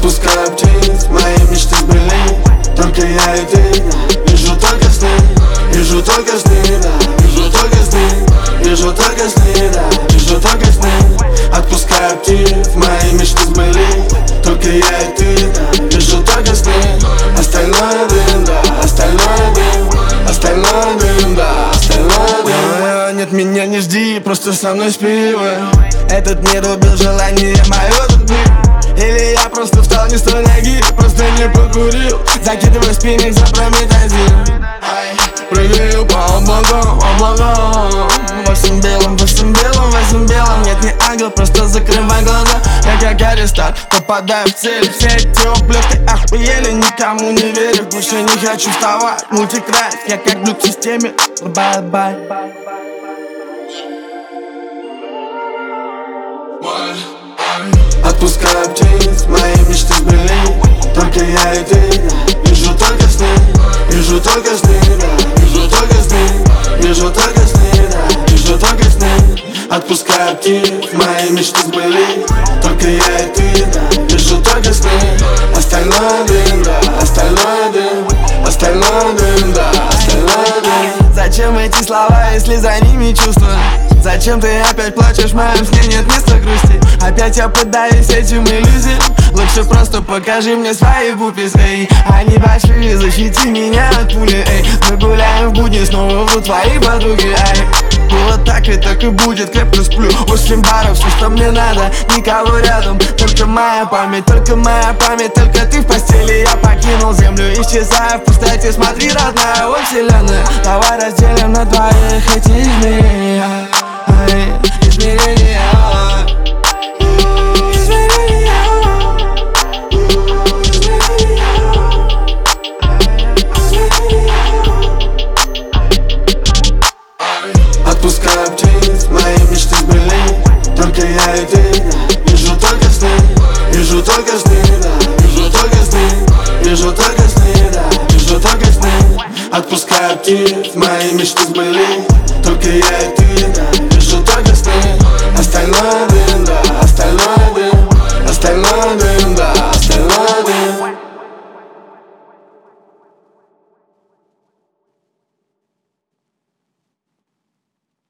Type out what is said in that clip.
Отпускаю птиц, мои мечты сбылись. Только я и ты, да. Вижу только сны, вижу только сны, да. Вижу только сны, вижу только сны, да. Вижу только сны. Отпускаю птиц, мои мечты сбылись. Только я и ты, да. Вижу только сны. Остальное дым, да. Остальное дым. Остальное дым, да. Остальное дым. Нет, меня не жди, просто со мной спи. Этот мир убил желание мое тут быть. Или я просто встал не с той ноги, просто не покурил. Закидываю спиннинг за прометазин. Прыгаю по облакам. Во всем белом, во всем белом, во всем белом. Нет, не ангел, просто закрывай глаза. Я как Аристарх, попадаю в цель. Все эти ублюдки охуели, никому не верю. Больше не хочу вставать, мультикрайв. Я как глюк в системе, бай-бай. Отпускаю птиц, мои мечты сбылись. Только я и ты, да. Вижу только сны, вижу только сны, да. Вижу только сны, вижу только сны, да. Вижу только сны. Отпускаю птиц, мои мечты сбылись. Только я и ты, да. Вижу только сны. Остальное дым, да. Остальное дым. Остальное дым, да. Остальное дым. Зачем эти слова, если за ними чувства? Зачем ты опять плачешь, в моем сне нет места грусти? Опять я поддаюсь этим иллюзиям. Лучше просто покажи мне свои бупис, эй. Они большие, защити меня от пули, эй. Мы гуляем в будни, снова врут твои подруги, эй. Было так и будет, крепко сплю. 8 баров, все, что мне надо, никого рядом. Только моя память, только ты в постели. Я покинул землю, исчезая в пустоте. Смотри, родная, о вселенная, давай разделим на двоих эти измерения. Измерения. Отпускаю птиц, мои мечты сбылись. Только я и ты, да. Вижу только сны, вижу только сны, да. Вижу только сны, вижу только сны, да. Вижу только сны. Отпускаю птиц, мои мечты сбылись. Только я и ты, да. Вижу только сны. Остальное